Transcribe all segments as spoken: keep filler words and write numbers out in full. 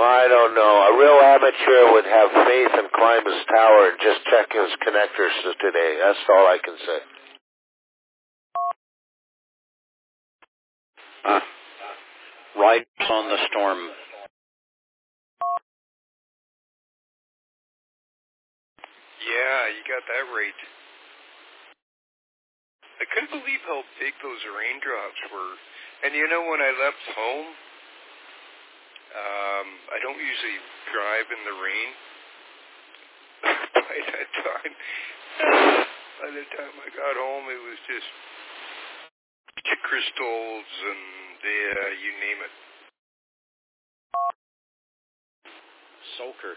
Well, I don't know. A real amateur would have faith and climb his tower and just check his connectors today. That's all I can say. Uh, riders on the storm. Yeah, you got that right. I couldn't believe how big those raindrops were. And you know, when I left home, um, I don't usually drive in the rain. by that time, by the time I got home, it was just crystals and uh, you name it. Soaker.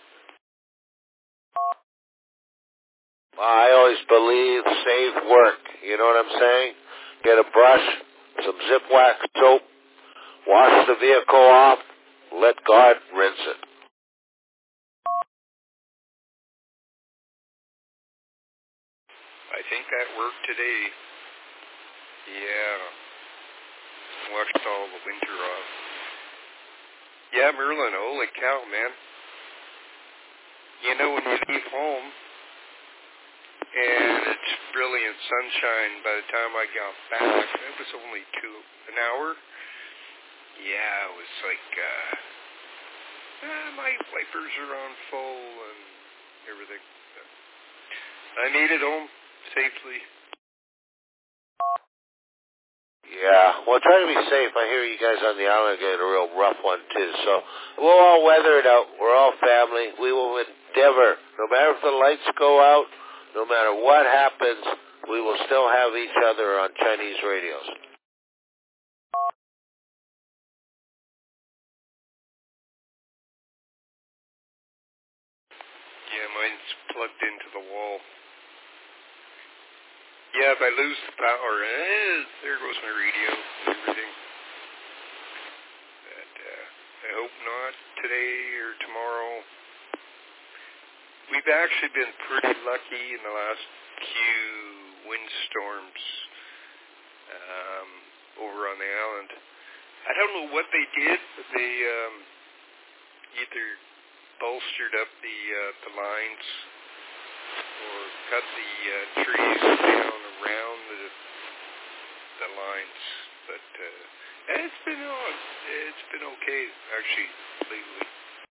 I always believe safe work. You know what I'm saying? Get a brush, some Zipwax soap, wash the vehicle off, let God rinse it. I think that worked today. Yeah. Washed all the winter off. Yeah, Merlin, holy cow, man. You know, when you leave home, and it's brilliant sunshine by the time I got back, it was only two, an hour. Yeah, it was like, uh, eh, my wipers are on full and everything. I made it home safely. Yeah, well, try to be safe. I hear you guys on the island get a real rough one, too. So we'll all weather it out. We're all family. We will endeavor, no matter if the lights go out, no matter what happens, we will still have each other on Chinese radios. Yeah, mine's plugged into the wall. Yeah, if I lose the power, eh, there goes my radio and everything. But uh, I hope not today or tomorrow. We've actually been pretty lucky in the last few windstorms um, over on the island. I don't know what they did, but they um, either bolstered up the uh, the lines or cut the uh, trees down around the the lines. But uh, it's been on. It's been okay actually lately.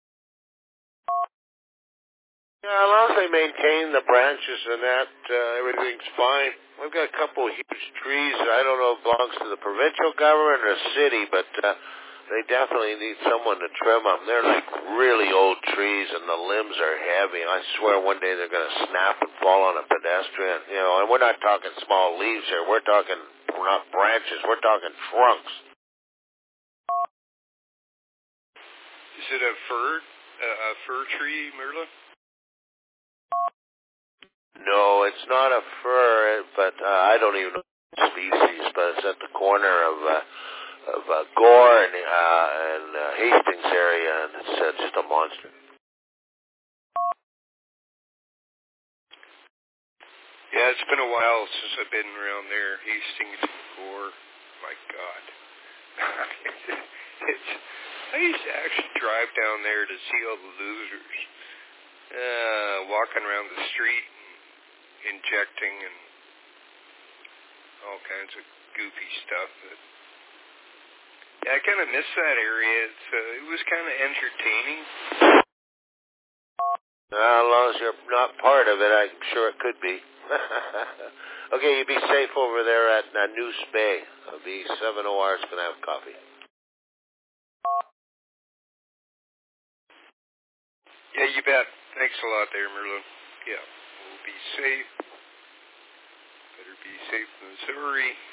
Yeah, as long as they maintain the branches and that, uh, everything's fine. We've got a couple of huge trees. I don't know if it belongs to the provincial government or city, but uh, they definitely need someone to trim them. They're like really old trees, and the limbs are heavy. I swear one day they're going to snap and fall on a pedestrian. You know, and we're not talking small leaves here. We're talking not branches. We're talking trunks. Is it a fir, uh, a fir tree, Merla? No, it's not a fir, but uh, I don't even know the species, but it's at the corner of uh, of uh, Gore and, uh, and uh, Hastings area, and it's uh, just a monster. Yeah, it's been a while since I've been around there. Hastings and Gore. My God. it's, I used to actually drive down there to see all the losers uh, walking around the street and injecting and all kinds of goofy stuff. But, yeah, I kind of miss that area. It's, uh, it was kind of entertaining. Uh, as long as you're not part of it, I'm sure it could be. Okay, you be safe over there at uh, Noose Bay. I'll be seven O R's going to have coffee. Yeah, you bet. Thanks a lot there, Merlin. Yeah, we'll be safe. Better be safe in Missouri.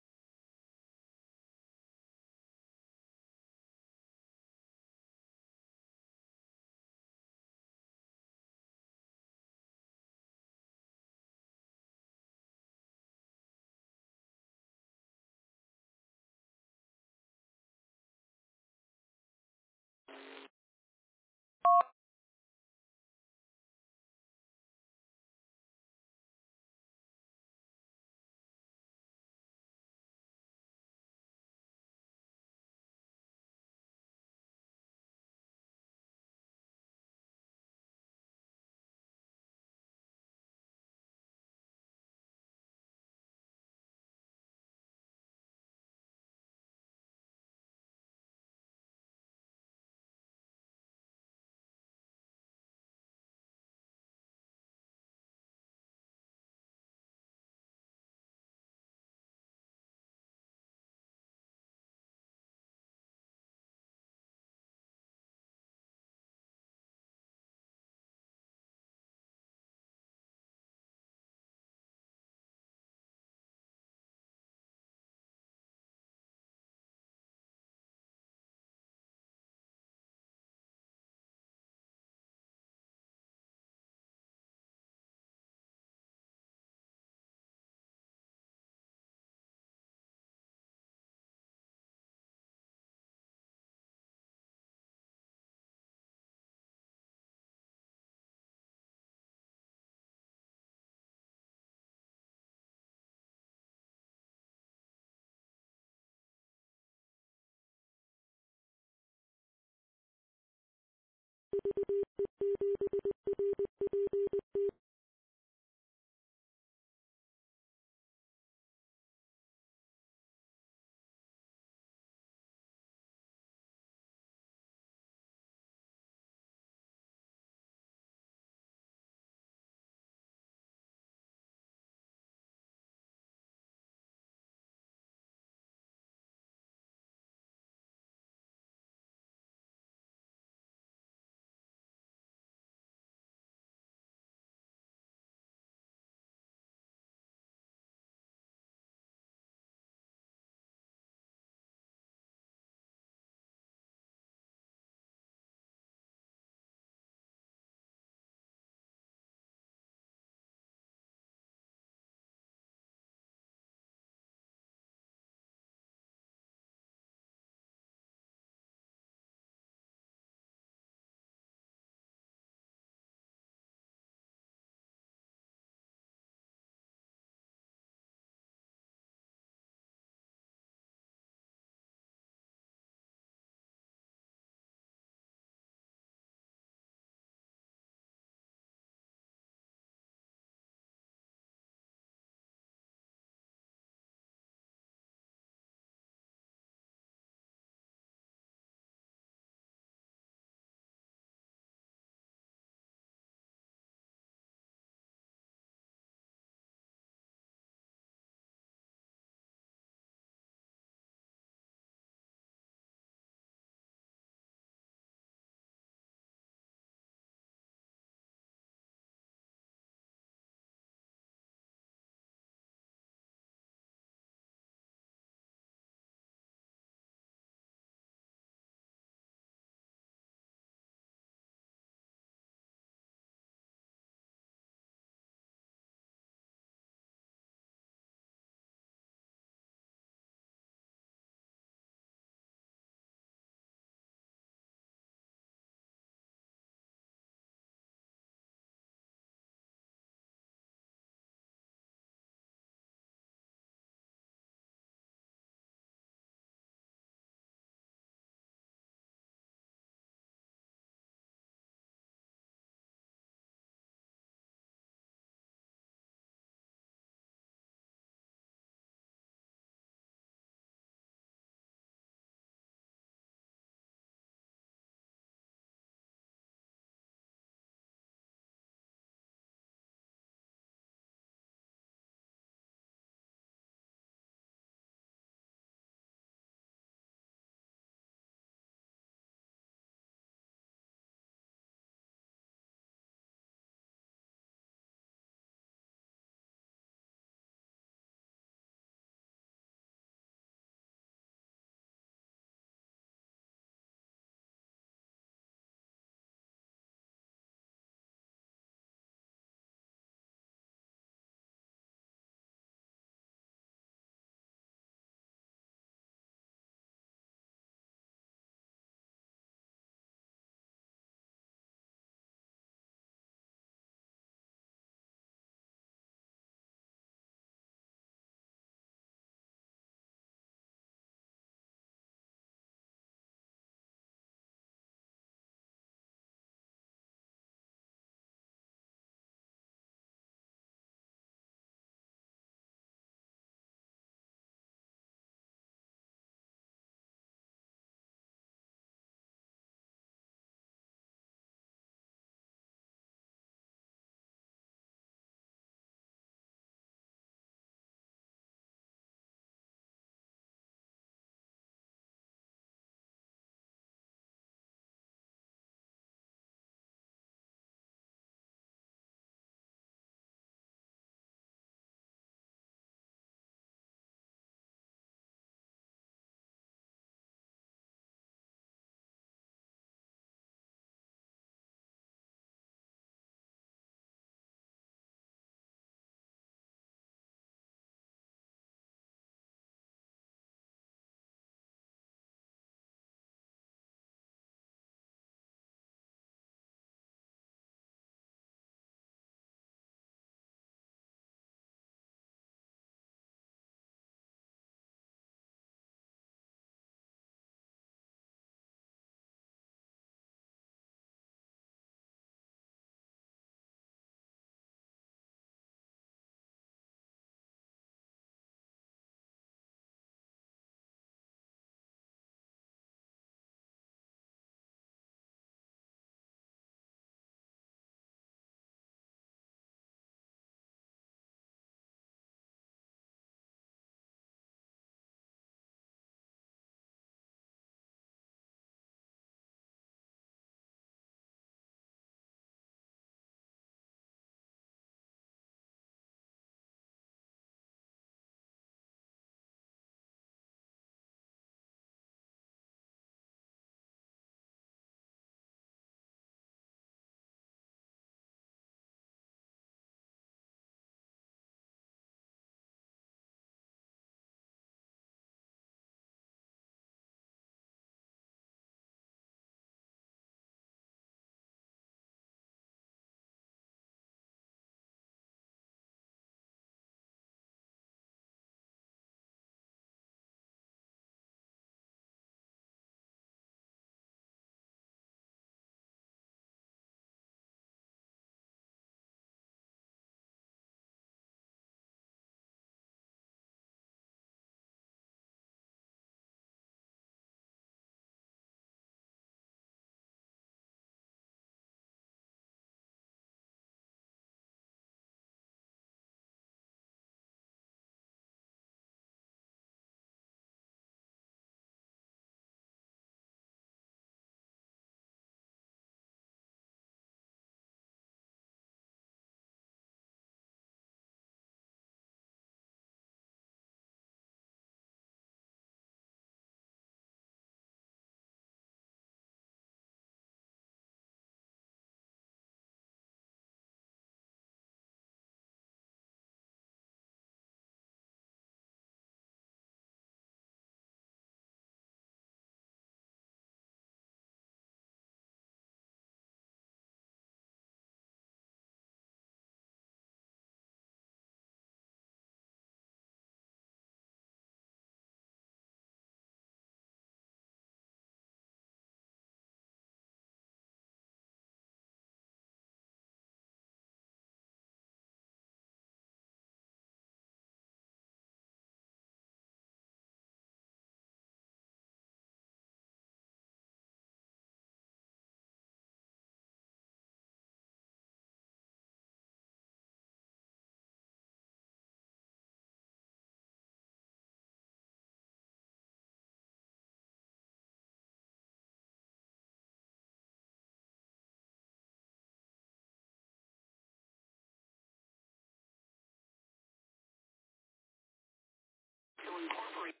Incorporated.